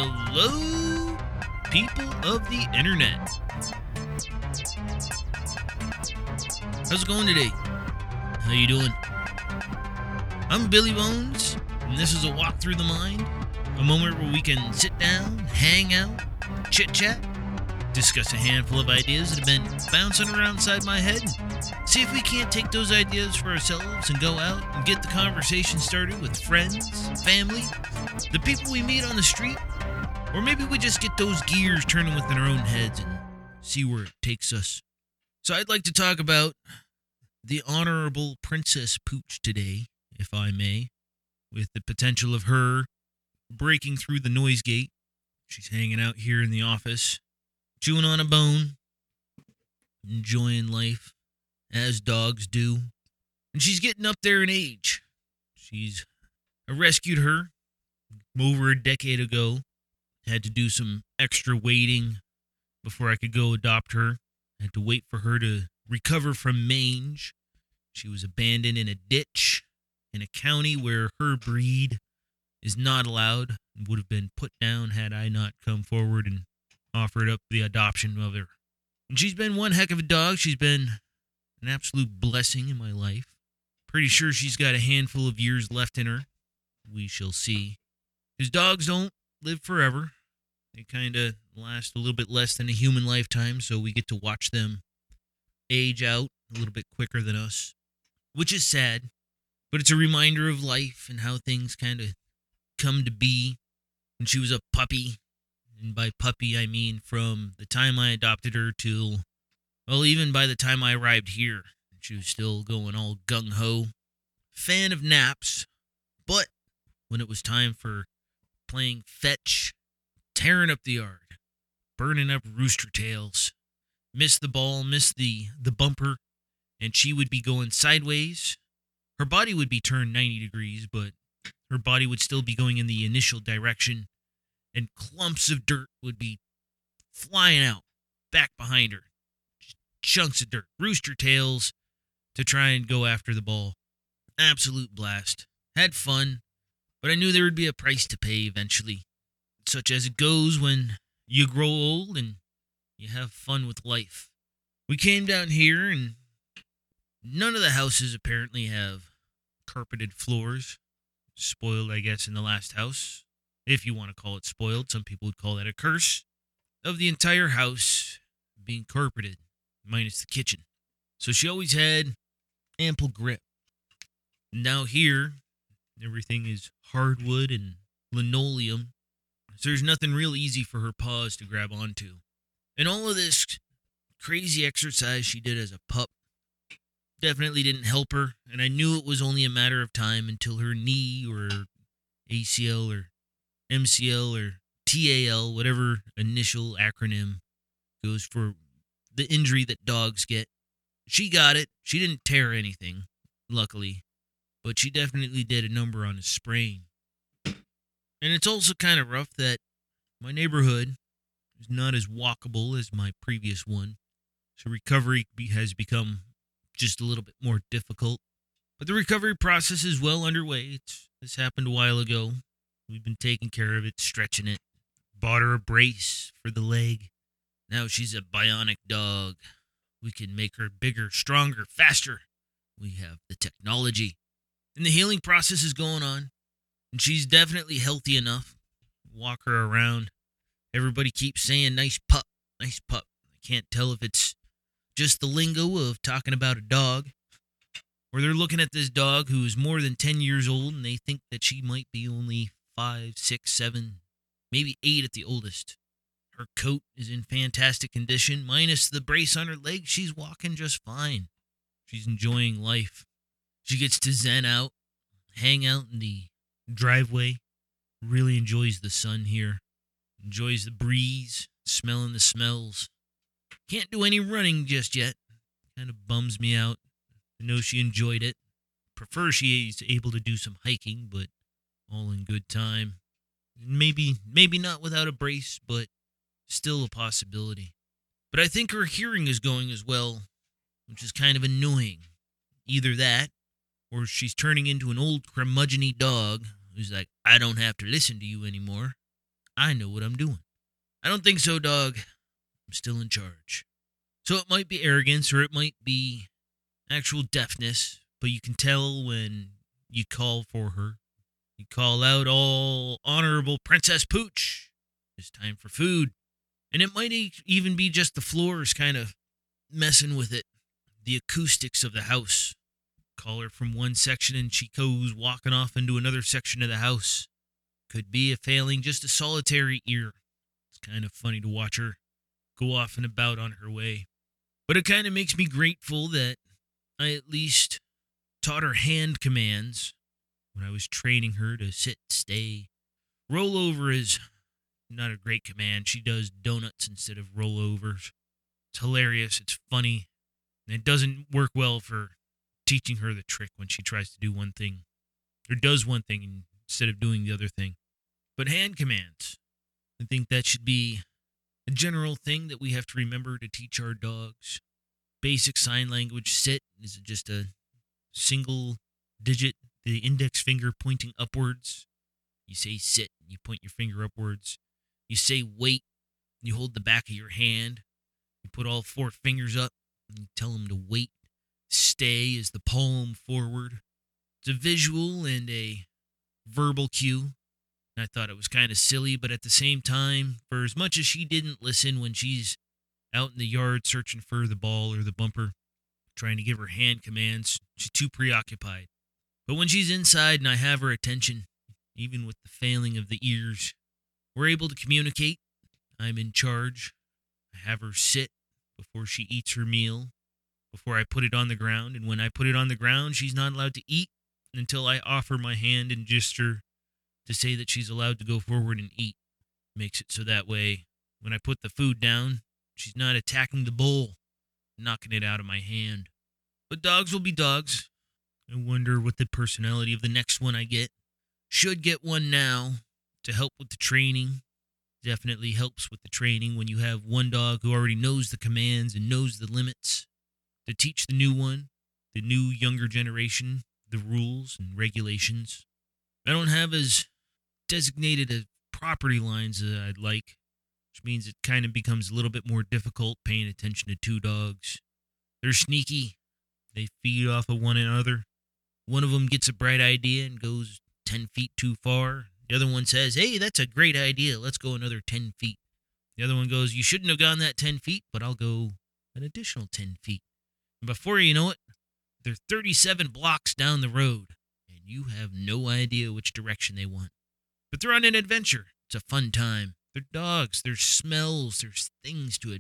Hello, people of the internet. How's it going today? How you doing? I'm Billy Bones, and this is a walk through the mind, a moment where we can sit down, hang out, chit-chat, discuss a handful of ideas that have been bouncing around inside my head, and see if we can't take those ideas for ourselves and go out and get the conversation started with friends, family, the people we meet on the street, or maybe we just get those gears turning within our own heads and see where it takes us. So I'd like to talk about the Honorable Princess Pooch today, if I may, with the potential of her breaking through the noise gate. She's hanging out here in the office, chewing on a bone, enjoying life, as dogs do. And she's getting up there in age. I rescued her over a decade ago. Had to do some extra waiting before I could go adopt her. Had to wait for her to recover from mange. She was abandoned in a ditch in a county where her breed is not allowed and would have been put down had I not come forward and offered up the adoption of her. And she's been one heck of a dog. She's been an absolute blessing in my life. Pretty sure she's got a handful of years left in her. We shall see. Because dogs don't live forever. They kind of last a little bit less than a human lifetime, so we get to watch them age out a little bit quicker than us, which is sad, but it's a reminder of life and how things kind of come to be. When she was a puppy, and by puppy I mean from the time I adopted her till, well, even by the time I arrived here, she was still going all gung-ho. Fan of naps, but when it was time for playing fetch, tearing up the yard, burning up rooster tails, missed the ball, missed the bumper, and she would be going sideways. Her body would be turned 90 degrees, but her body would still be going in the initial direction, and clumps of dirt would be flying out back behind her. Chunks of dirt, rooster tails, to try and go after the ball. Absolute blast. Had fun, but I knew there would be a price to pay eventually. Such as it goes when you grow old and you have fun with life. We came down here, and none of the houses apparently have carpeted floors. Spoiled, I guess, in the last house. If you want to call it spoiled, some people would call that a curse. Of the entire house being carpeted, minus the kitchen. So she always had ample grip. Now here, everything is hardwood and linoleum. So there's nothing real easy for her paws to grab onto. And all of this crazy exercise she did as a pup definitely didn't help her, and I knew it was only a matter of time until her knee or ACL or MCL or TAL, whatever initial acronym goes for the injury that dogs get. She got it. She didn't tear anything, luckily, but she definitely did a number on a sprain. And it's also kind of rough that my neighborhood is not as walkable as my previous one, so recovery has become just a little bit more difficult. But the recovery process is well underway. This happened a while ago. We've been taking care of it, stretching it. Bought her a brace for the leg. Now she's a bionic dog. We can make her bigger, stronger, faster. We have the technology. And the healing process is going on. And she's definitely healthy enough. Walk her around. Everybody keeps saying, nice pup, nice pup. I can't tell if it's just the lingo of talking about a dog, or they're looking at this dog who is more than 10 years old and they think that she might be only 5, 6, 7, maybe 8 at the oldest. Her coat is in fantastic condition. Minus the brace on her leg, she's walking just fine. She's enjoying life. She gets to zen out, hang out in the driveway, really enjoys the sun here, enjoys the breeze, smelling the smells. Can't do any running just yet. Kind of bums me out. I know she enjoyed it. Prefer she is able to do some hiking, but all in good time. Maybe not without a brace, but still a possibility. But I think her hearing is going as well, which is kind of annoying. Either that, or she's turning into an old curmudgeon-y dog who's like, I don't have to listen to you anymore. I know what I'm doing. I don't think so, dog. I'm still in charge. So it might be arrogance or it might be actual deafness, but you can tell when you call for her. You call out, all honorable Princess Pooch. It's time for food. And it might even be just the floors kind of messing with it. The acoustics of the house. Call her from one section and she goes walking off into another section of the house. Could be a failing, just a solitary ear. It's kind of funny to watch her go off and about on her way. But it kind of makes me grateful that I at least taught her hand commands when I was training her to sit, stay. Roll over is not a great command. She does donuts instead of rollovers. It's hilarious. It's funny. And it doesn't work well for teaching her the trick when she tries to do one thing or does one thing instead of doing the other thing. But hand commands, I think that should be a general thing that we have to remember to teach our dogs. Basic sign language, sit, is just a single digit, the index finger pointing upwards. You say sit, you point your finger upwards. You say wait, you hold the back of your hand. You put all four fingers up and you tell them to wait. Stay is the palm forward. It's a visual and a verbal cue. And I thought it was kind of silly, but at the same time, for as much as she didn't listen when she's out in the yard searching for the ball or the bumper, trying to give her hand commands, she's too preoccupied. But when she's inside and I have her attention, even with the failing of the ears, we're able to communicate. I'm in charge. I have her sit before she eats her meal, before I put it on the ground. And when I put it on the ground, she's not allowed to eat until I offer my hand and gesture to say that she's allowed to go forward and eat. Makes it so that way, when I put the food down, she's not attacking the bowl, knocking it out of my hand. But dogs will be dogs. I wonder what the personality of the next one I get. Should get one now to help with the training. Definitely helps with the training when you have one dog who already knows the commands and knows the limits. To teach the new one, the new younger generation, the rules and regulations. I don't have as designated a property lines as I'd like, which means it kind of becomes a little bit more difficult paying attention to two dogs. They're sneaky. They feed off of one another. One of them gets a bright idea and goes 10 feet too far. The other one says, hey, that's a great idea. Let's go another 10 feet. The other one goes, you shouldn't have gone that 10 feet, but I'll go an additional 10 feet. And before you know it, they're 37 blocks down the road, and you have no idea which direction they want. But they're on an adventure. It's a fun time. They're dogs. There's smells. There's things to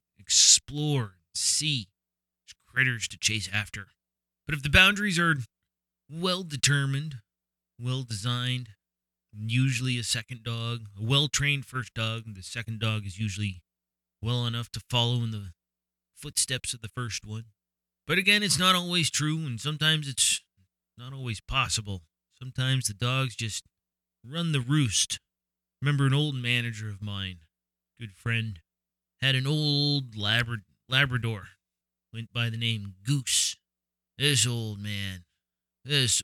explore, see. There's critters to chase after. But if the boundaries are well-determined, well-designed, usually a second dog, a well-trained first dog, the second dog is usually well enough to follow in the footsteps of the first one. But again, it's not always true, and sometimes it's not always possible. Sometimes the dogs just run the roost. Remember an old manager of mine, good friend, had an old Labrador, went by the name Goose. This old man, this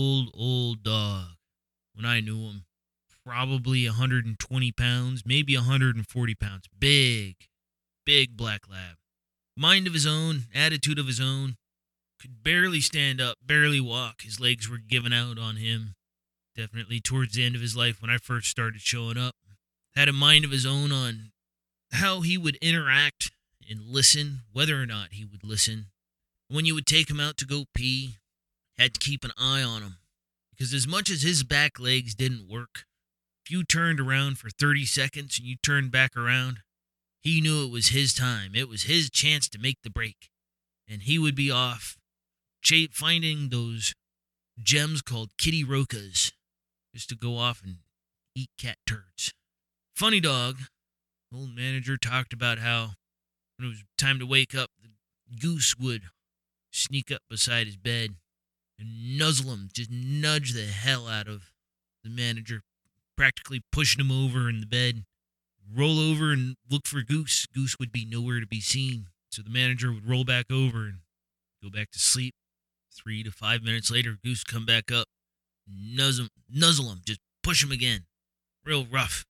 old dog, when I knew him, probably 120 pounds, maybe 140 pounds. Big black lab. Mind of his own, attitude of his own. Could barely stand up, barely walk. His legs were giving out on him. Definitely towards the end of his life when I first started showing up. Had a mind of his own on how he would interact and listen, whether or not he would listen. When you would take him out to go pee, had to keep an eye on him. Because as much as his back legs didn't work, if you turned around for 30 seconds and you turned back around, he knew it was his time. It was his chance to make the break. And he would be off finding those gems called kitty rocas just to go off and eat cat turds. Funny dog. Old manager talked about how when it was time to wake up, the Goose would sneak up beside his bed and nuzzle him, just nudge the hell out of the manager, practically pushing him over in the bed. Roll over and look for Goose. Goose would be nowhere to be seen. So the manager would roll back over and go back to sleep. 3 to 5 minutes later, Goose come back up, nuzzle him, just push him again. Real rough.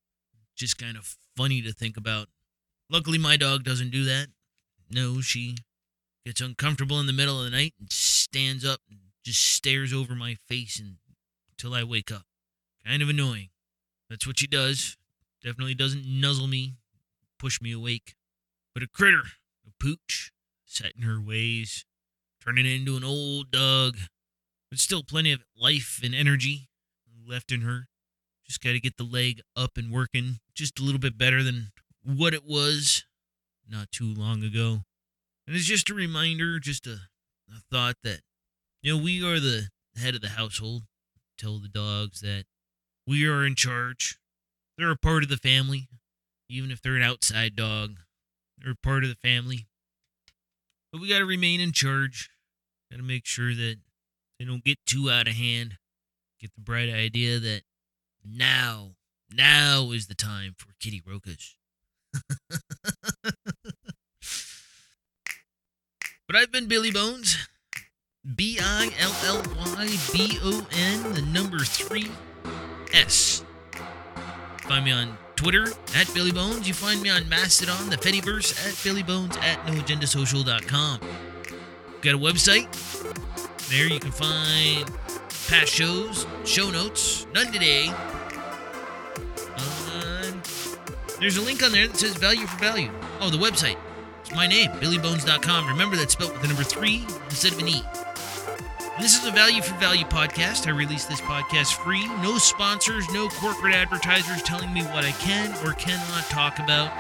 just kind of funny to think about. Luckily, my dog doesn't do that. No, she gets uncomfortable in the middle of the night and stands up and just stares over my face until I wake up. Kind of annoying. That's what she does. Definitely doesn't nuzzle me, push me awake. But a critter, a pooch, set in her ways, turning into an old dog, but still plenty of life and energy left in her. Just got to get the leg up and working just a little bit better than what it was not too long ago. And it's just a reminder, just a thought that, we are the head of the household. Tell the dogs that we are in charge. They're a part of the family. Even if they're an outside dog, they're a part of the family. But we got to remain in charge. Got to make sure that they don't get too out of hand. Get the bright idea that now is the time for Kitty Rokas. But I've been Billy Bones. BILLYBON, the number 3S. Find me on Twitter at Billy Bones. You find me on Mastodon, the Fediverse, at Billy Bones, at NoAgendaSocial.com. Got a website. There you can find past shows, show notes, none today. There's a link on there that says value for value. Oh, the website. It's my name, BillyBones.com. Remember, that's spelled with the number 3 instead of an E. And this is a Value for Value podcast. I release this podcast free. No sponsors, no corporate advertisers telling me what I can or cannot talk about.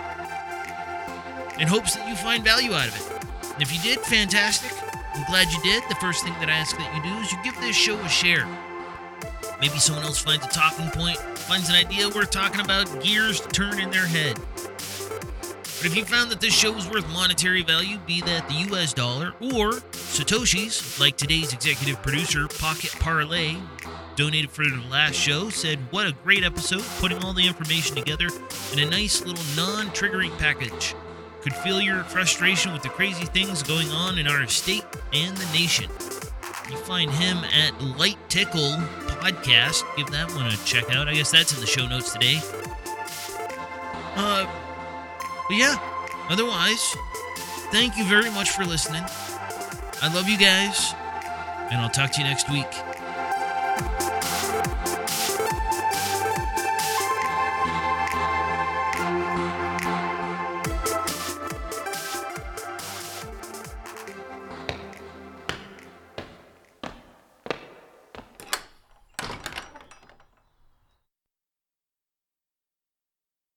In hopes that you find value out of it. And if you did, fantastic. I'm glad you did. The first thing that I ask that you do is you give this show a share. Maybe someone else finds a talking point, finds an idea worth talking about, gears to turn in their head. But if you found that this show was worth monetary value, be that the US dollar or Satoshis, like today's executive producer, Pocket Parlay, donated for the last show, said, what a great episode, putting all the information together in a nice little non-triggering package. Could feel your frustration with the crazy things going on in our state and the nation. You find him at Light Tickle Podcast. Give that one a check out. I guess that's in the show notes today. But yeah, otherwise, thank you very much for listening. I love you guys, and I'll talk to you next week.